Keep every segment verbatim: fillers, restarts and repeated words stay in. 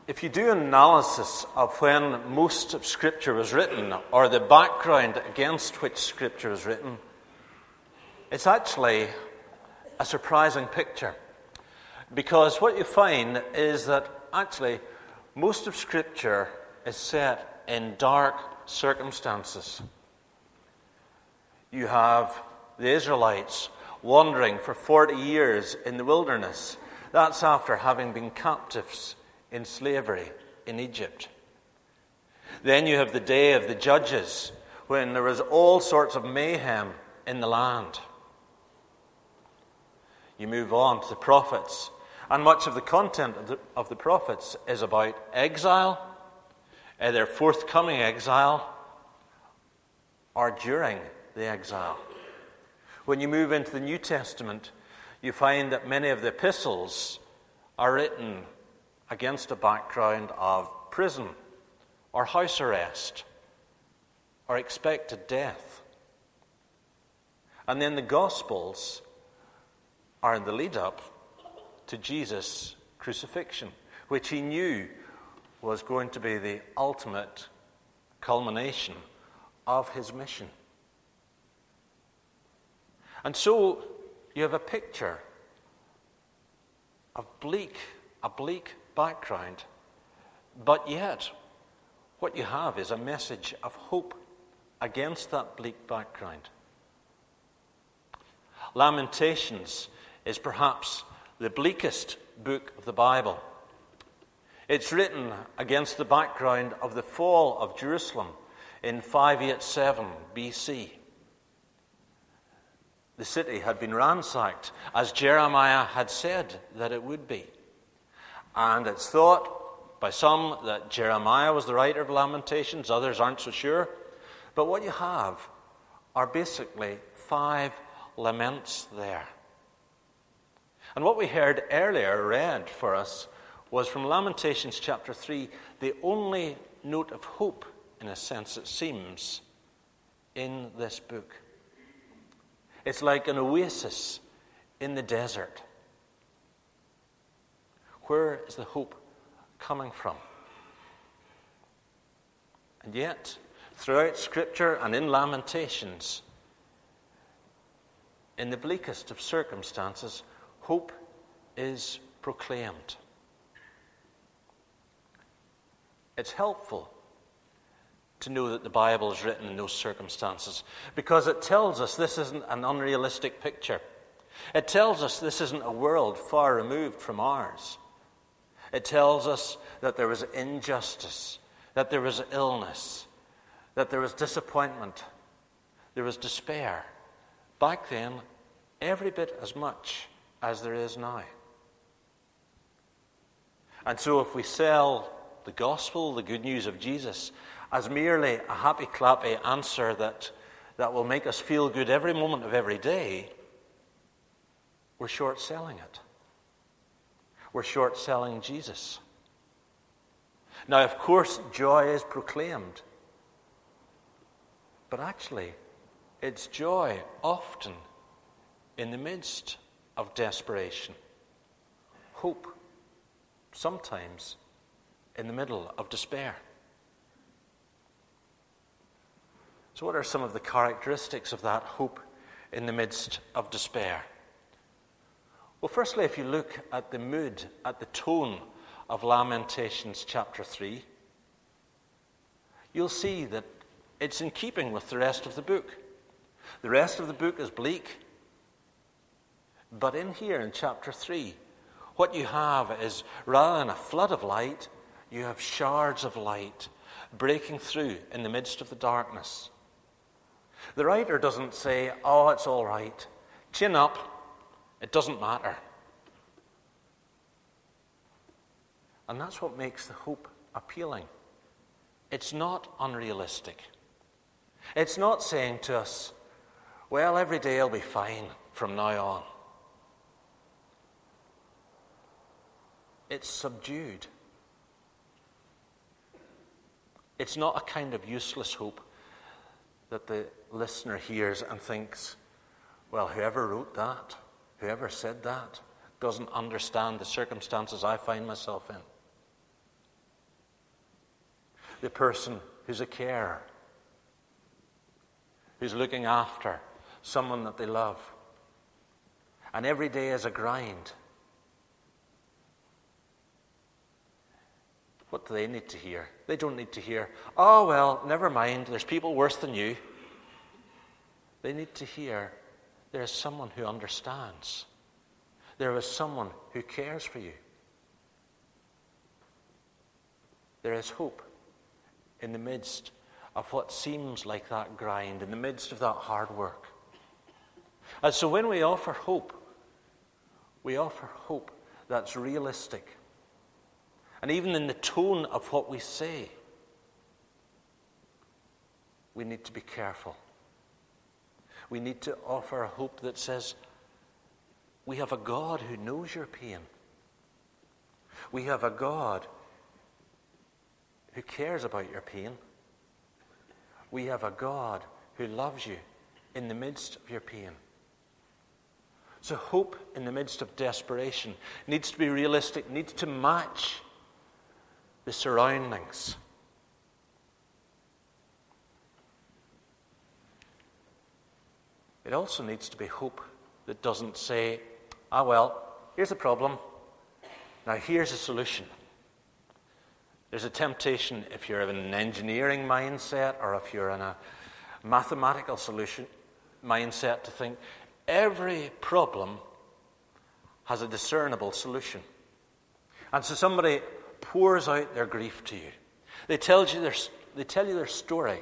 If you do an analysis of when most of Scripture was written, or the background against which Scripture was written, it's actually a surprising picture. Because what you find is that actually most of Scripture is set in dark circumstances. You have the Israelites wandering for forty years in the wilderness. That's after having been captives in slavery in Egypt. Then you have the day of the judges, when there was all sorts of mayhem in the land. You move on to the prophets, and much of the content of the, of the prophets is about exile, uh, their forthcoming exile, or during the exile. When you move into the New Testament, you find that many of the epistles are written against a background of prison or house arrest or expected death. And then the Gospels are in the lead-up to Jesus' crucifixion, which he knew was going to be the ultimate culmination of his mission. And so you have a picture of bleak, a bleak background, but yet what you have is a message of hope against that bleak background. Lamentations is perhaps the bleakest book of the Bible. It's written against the background of the fall of Jerusalem in five eighty-seven B C. The city had been ransacked, as Jeremiah had said that it would be. And it's thought by some that Jeremiah was the writer of Lamentations, others aren't so sure. But what you have are basically five laments there. And what we heard earlier read for us was from Lamentations chapter three, the only note of hope, in a sense it seems, in this book. It's like an oasis in the desert. Where is the hope coming from? And yet, throughout Scripture and in Lamentations, in the bleakest of circumstances, hope is proclaimed. It's helpful to know that the Bible is written in those circumstances, because it tells us this isn't an unrealistic picture. It tells us this isn't a world far removed from ours. It tells us that there was injustice, that there was illness, that there was disappointment, there was despair. Back then, every bit as much as there is now. And so if we sell the gospel, the good news of Jesus, as merely a happy-clappy answer that, that will make us feel good every moment of every day, we're short-selling it. We're short-selling Jesus. Now, of course, joy is proclaimed. But actually, it's joy often in the midst of desperation. Hope sometimes in the middle of despair. So what are some of the characteristics of that hope in the midst of despair? Well, firstly, if you look at the mood, at the tone of Lamentations chapter three, you'll see that it's in keeping with the rest of the book. The rest of the book is bleak. But in here, in chapter three, what you have is, rather than a flood of light, you have shards of light breaking through in the midst of the darkness. The writer doesn't say, oh, it's all right, chin up, it doesn't matter. And that's what makes the hope appealing. It's not unrealistic. It's not saying to us, well, every day will be fine from now on. It's subdued. It's not a kind of useless hope that the listener hears and thinks, well, whoever wrote that, whoever said that, doesn't understand the circumstances I find myself in. the person who's a carer, who's looking after someone that they love. And every day is a grind. What do they need to hear? They don't need to hear, oh, well, never mind, there's people worse than you. They need to hear, there is someone who understands. There is someone who cares for you. There is hope in the midst of what seems like that grind, in the midst of that hard work. And so when we offer hope, we offer hope that's realistic. And even in the tone of what we say, we need to be careful. We need to offer a hope that says, we have a God who knows your pain. We have a God who cares about your pain. We have a God who loves you in the midst of your pain. So hope in the midst of desperation needs to be realistic, needs to match the surroundings. It also needs to be hope that doesn't say, ah, well, here's the problem. Now here's a solution. There's a temptation if you're in an engineering mindset or if you're in a mathematical solution mindset to think every problem has a discernible solution. And so somebody pours out their grief to you. They tell you their, they tell you their story.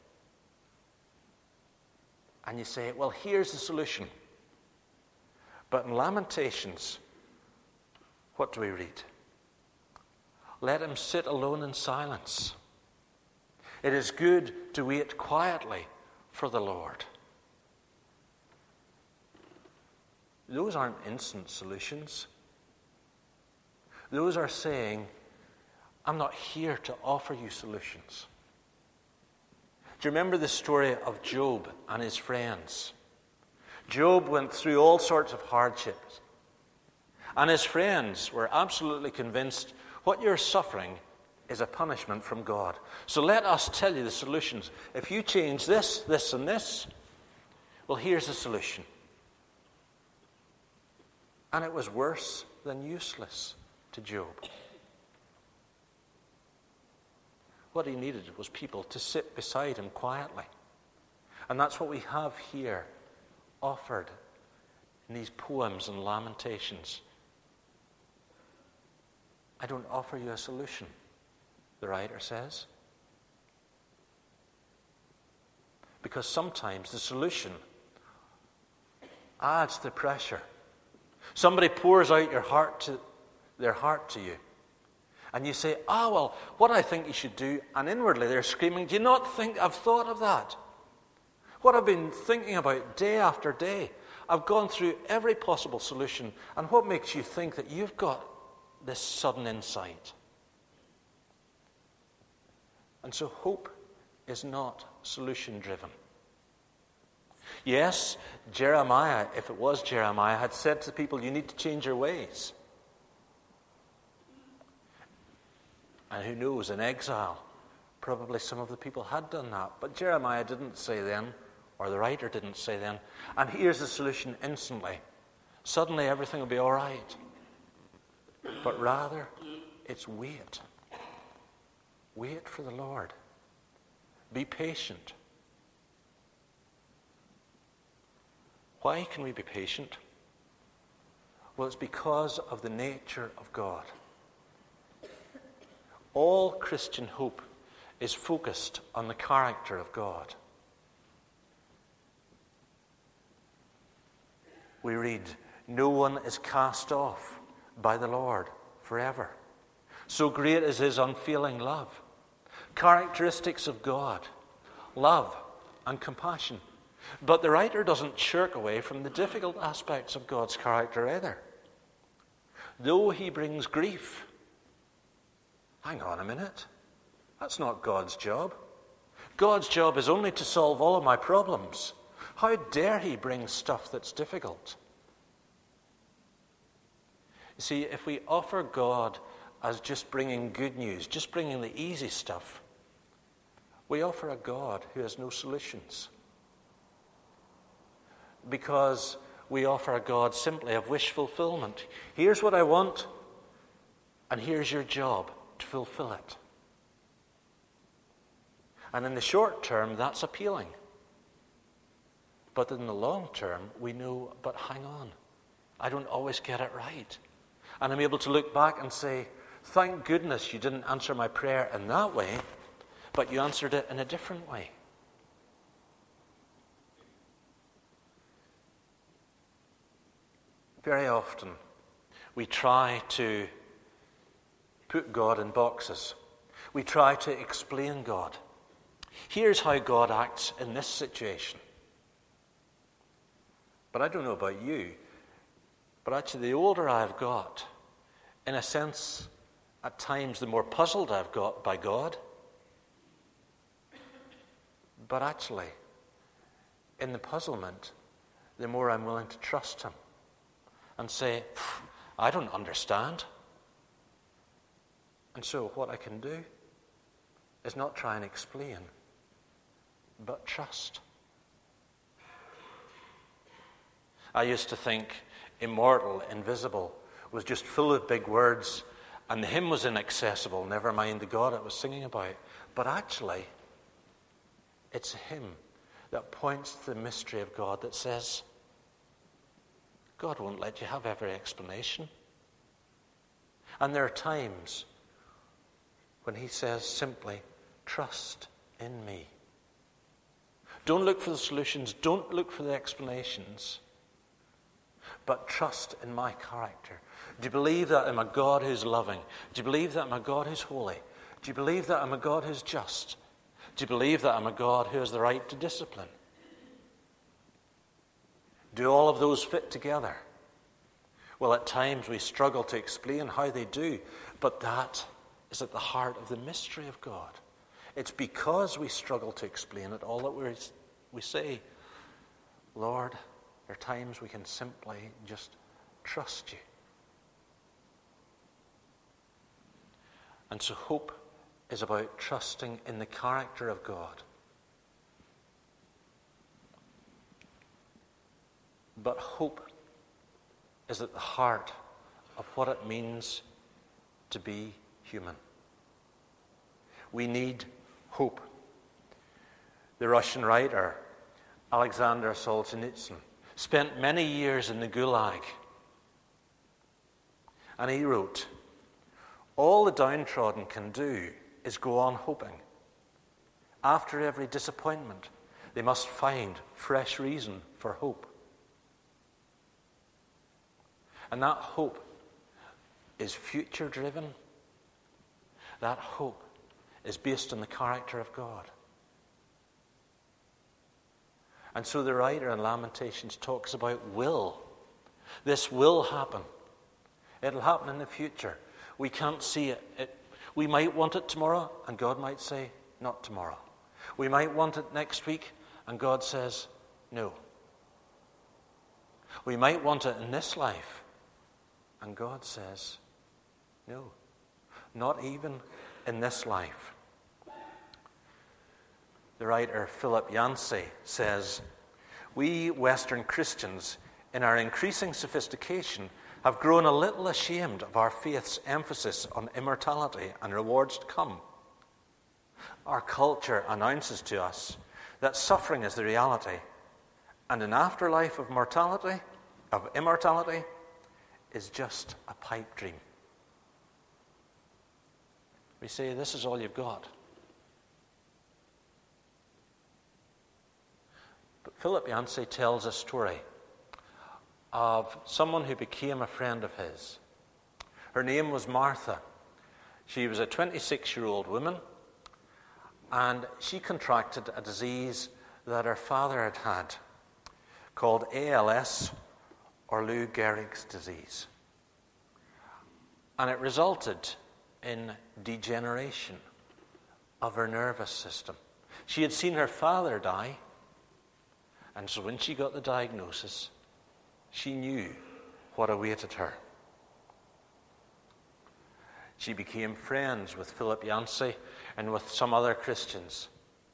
And you say, well, here's the solution. But in Lamentations, what do we read? Let him sit alone in silence. It is good to wait quietly for the Lord. Those aren't instant solutions. Those are saying, I'm not here to offer you solutions. Do you remember the story of Job and his friends? Job went through all sorts of hardships. And his friends were absolutely convinced what you're suffering is a punishment from God. So let us tell you the solutions. If you change this, this, and this, well, here's the solution. And it was worse than useless to Job. What he needed was people to sit beside him quietly. And that's what we have here offered in these poems and lamentations. I don't offer you a solution, the writer says. Because sometimes the solution adds to the pressure. Somebody pours out your heart to their heart to you. And you say, ah, oh, well, what I think you should do, and inwardly they're screaming, do you not think I've thought of that? What I've been thinking about day after day. I've gone through every possible solution. And what makes you think that you've got this sudden insight? And so hope is not solution-driven. Yes, Jeremiah, if it was Jeremiah, had said to people, you need to change your ways. And who knows, in exile, probably some of the people had done that. But Jeremiah didn't say then, or the writer didn't say then, and here's the solution instantly. Suddenly everything will be all right. But rather, it's wait. Wait for the Lord. Be patient. Why can we be patient? Well, it's because of the nature of God. All Christian hope is focused on the character of God. We read, no one is cast off by the Lord forever. So great is his unfailing love. Characteristics of God, love and compassion. But the writer doesn't shirk away from the difficult aspects of God's character either. Though he brings grief, hang on a minute. That's not God's job. God's job is only to solve all of my problems. How dare he bring stuff that's difficult? You see, if we offer God as just bringing good news, just bringing the easy stuff, We offer a God who has no solutions. Because we offer a God simply of wish fulfillment. Here's what I want, and here's your job to fulfill it. And in the short term, that's appealing. But in the long term, we know, but hang on, I don't always get it right. And I'm able to look back and say, thank goodness you didn't answer my prayer in that way, but you answered it in a different way. Very often, we try to put God in boxes. We try to explain God. Here's how God acts in this situation. But I don't know about you, but actually the older I've got, in a sense, at times the more puzzled I've got by God. But actually, in the puzzlement, the more I'm willing to trust him and say, I don't understand. And so what I can do is not try and explain, but trust. I used to think immortal, invisible, was just full of big words, and the hymn was inaccessible, never mind the God it was singing about. But actually, it's a hymn that points to the mystery of God that says, God won't let you have every explanation. And there are times when he says simply, trust in me. Don't look for the solutions, don't look for the explanations, but trust in my character. Do you believe that I'm a God who's loving? Do you believe that I'm a God who's holy? Do you believe that I'm a God who's just? Do you believe that I'm a God who has the right to discipline? Do all of those fit together? Well, at times we struggle to explain how they do, but that is at the heart of the mystery of God. It's because we struggle to explain it all that we we say, Lord, there are times we can simply just trust you. And so hope is about trusting in the character of God. But hope is at the heart of what it means to be human. We need hope. The Russian writer Alexander Solzhenitsyn spent many years in the Gulag. And he wrote, all the downtrodden can do is go on hoping. After every disappointment, they must find fresh reason for hope. And that hope is future-driven. That hope is based on the character of God. And so the writer in Lamentations talks about will. This will happen. It'll happen in the future. We can't see it. it. We might want it tomorrow, and God might say, not tomorrow. We might want it next week, and God says, no. We might want it in this life, and God says, no. Not even in this life. The writer Philip Yancey says, we Western Christians, in our increasing sophistication, have grown a little ashamed of our faith's emphasis on immortality and rewards to come. Our culture announces to us that suffering is the reality, and an afterlife of mortality, of immortality, is just a pipe dream. We say, this is all you've got. But Philip Yancey tells a story of someone who became a friend of his. Her name was Martha. She was a twenty-six-year-old woman, and she contracted a disease that her father had had, called A L S, or Lou Gehrig's disease. And it resulted in degeneration of her nervous system. She had seen her father die, and so when she got the diagnosis, she knew what awaited her. She became friends with Philip Yancey and with some other Christians.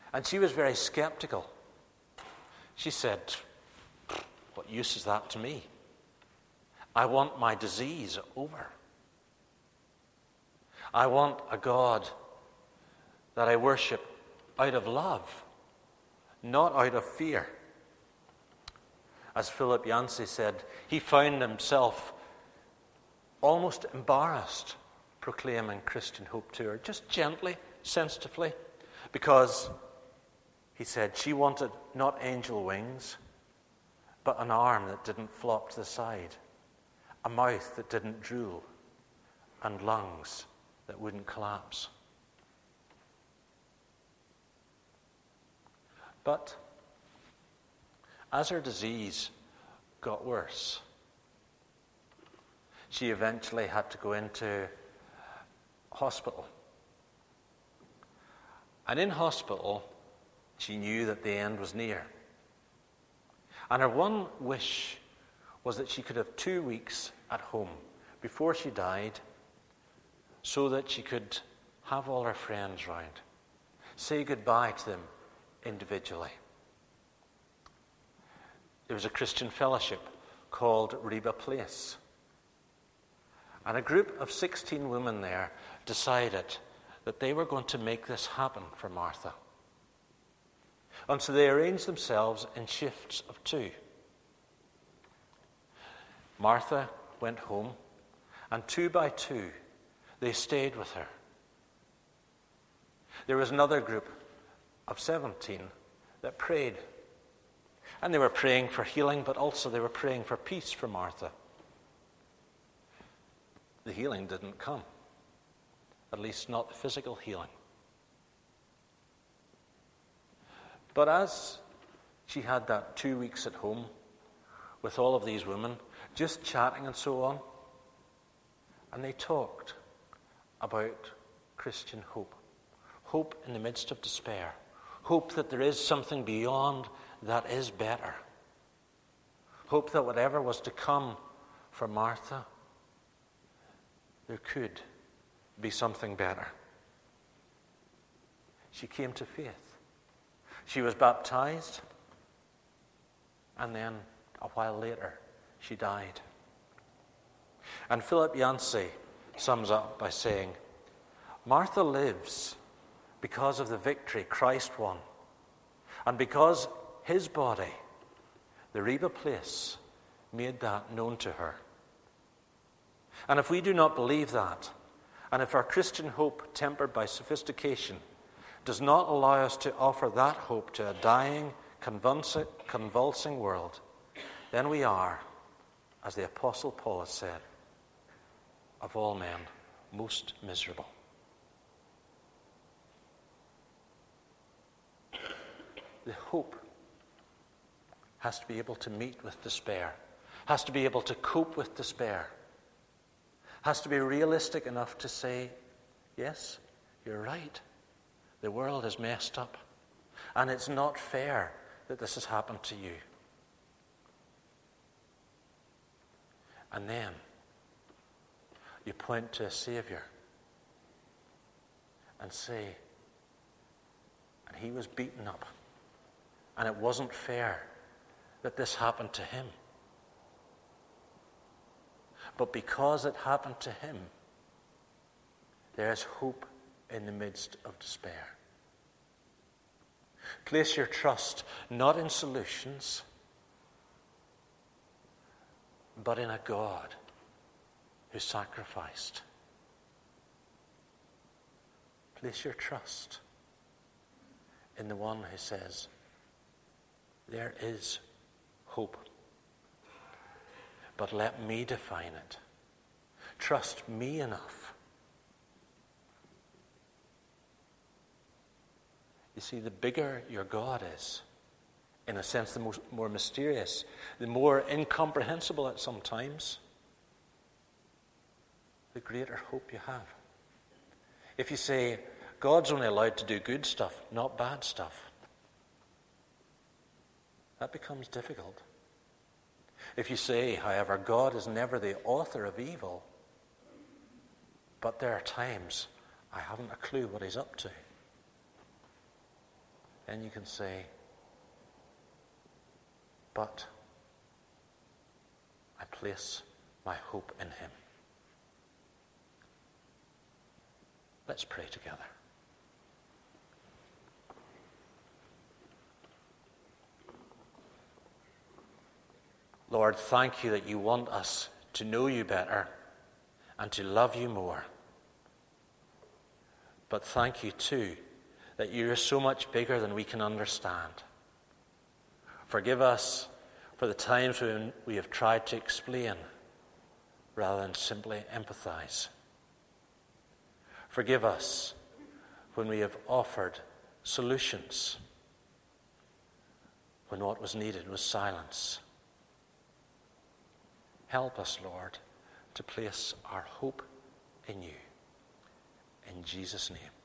And she was very skeptical. She said, what use is that to me? I want my disease over. I want a God that I worship out of love, not out of fear. As Philip Yancey said, he found himself almost embarrassed proclaiming Christian hope to her, just gently, sensitively, because he said she wanted not angel wings, but an arm that didn't flop to the side, a mouth that didn't drool, and lungs that wouldn't collapse. But as her disease got worse, she eventually had to go into hospital. And in hospital, she knew that the end was near. And her one wish was that she could have two weeks at home before she died, so that she could have all her friends round, say goodbye to them individually. There was a Christian fellowship called Reba Place. And a group of sixteen women there decided that they were going to make this happen for Martha. And so they arranged themselves in shifts of two. Martha went home, and two by two, they stayed with her. There was another group of seventeen that prayed. And they were praying for healing, but also they were praying for peace for Martha. The healing didn't come, at least not the physical healing. But as she had that two weeks at home with all of these women, just chatting and so on, and they talked about Christian hope. Hope in the midst of despair. Hope that there is something beyond that is better. Hope that whatever was to come for Martha, there could be something better. She came to faith. She was baptized, and then a while later, she died. And Philip Yancey sums up by saying, Martha lives because of the victory Christ won, and because his body, the Reba Place, made that known to her. And if we do not believe that, and if our Christian hope, tempered by sophistication, does not allow us to offer that hope to a dying, convulsing, convulsing world, then we are, as the Apostle Paul has said, of all men, most miserable. The hope has to be able to meet with despair, has to be able to cope with despair, has to be realistic enough to say, yes, you're right, the world is messed up, and it's not fair that this has happened to you. And then you point to a Savior and say, and he was beaten up, and it wasn't fair that this happened to him. But because it happened to him, there is hope in the midst of despair. Place your trust not in solutions, but in a God who sacrificed. Place your trust in the one who says, there is hope, but let me define it. Trust me enough. You see, the bigger your God is, in a sense, the most, more mysterious, the more incomprehensible at some times, the greater hope you have. If you say, God's only allowed to do good stuff, not bad stuff, that becomes difficult. If you say, however, God is never the author of evil, but there are times I haven't a clue what he's up to, then you can say, but I place my hope in him. Let's pray together. Lord, thank you that you want us to know you better and to love you more. But thank you too that you are so much bigger than we can understand. Forgive us for the times when we have tried to explain rather than simply empathize. Forgive us when we have offered solutions when what was needed was silence. Help us, Lord, to place our hope in you. In Jesus' name.